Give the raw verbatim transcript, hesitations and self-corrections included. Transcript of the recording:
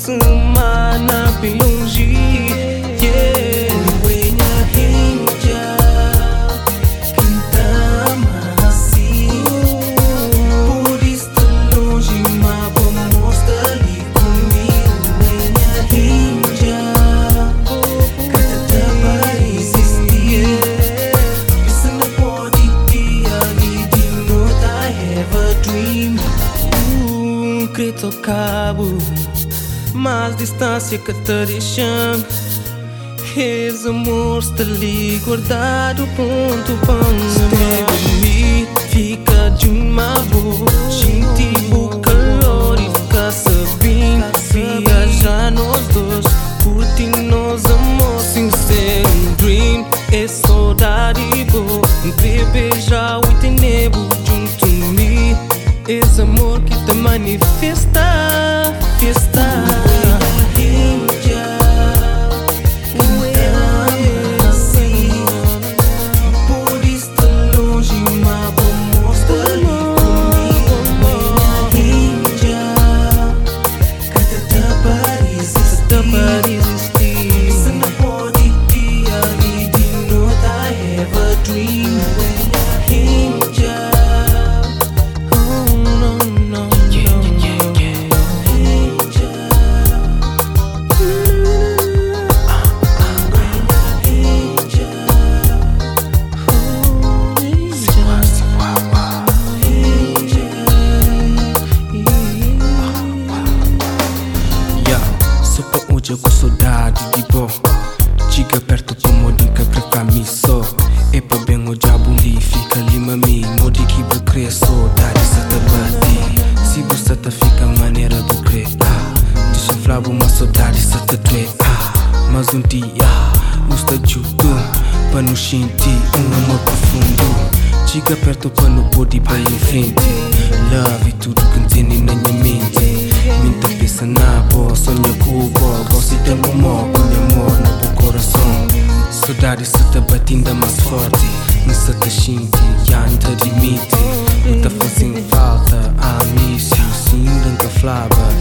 semana bem longe. Yeah. Uenya hinja kita masih Pudis longe, mas vamos ali comigo. Uenya hinja kata tak pode existir. Isso não pode ter ali de noite. I have a dream. Uh, Creto cabo, mas distância que te deixam. Esse amor está ali guardado ponto Stay with me, fica de uma boa. Senti o calor e fica sabendo. Viajar nós dois, curtir nos amor sem ser um dream. É saudade boa, bebê já o tenebo junto a mim. Esse amor que te manifesta, festa. Hoje com saudade de bo. Chega perto como dica para camiso. É para bem o diabo ali, fica ali mami. Modi que bo cresce, saudade se te bate. Se você te fica maneira do crer. Ah, te sofrava uma saudade se te doer. Ah, mas um dia nos te ajudo para nos sentir um amor profundo. Chega perto para no poder para em frente. Love e tudo que tem na minha mente. Minta pensa na boa, sonha com o bom. Gosto de amor, com amor no meu coração. Saudade se te bate ainda mais forte. Não se te sente, já não te admite. Não te fazem falta, a miss you. Sim, nunca falava.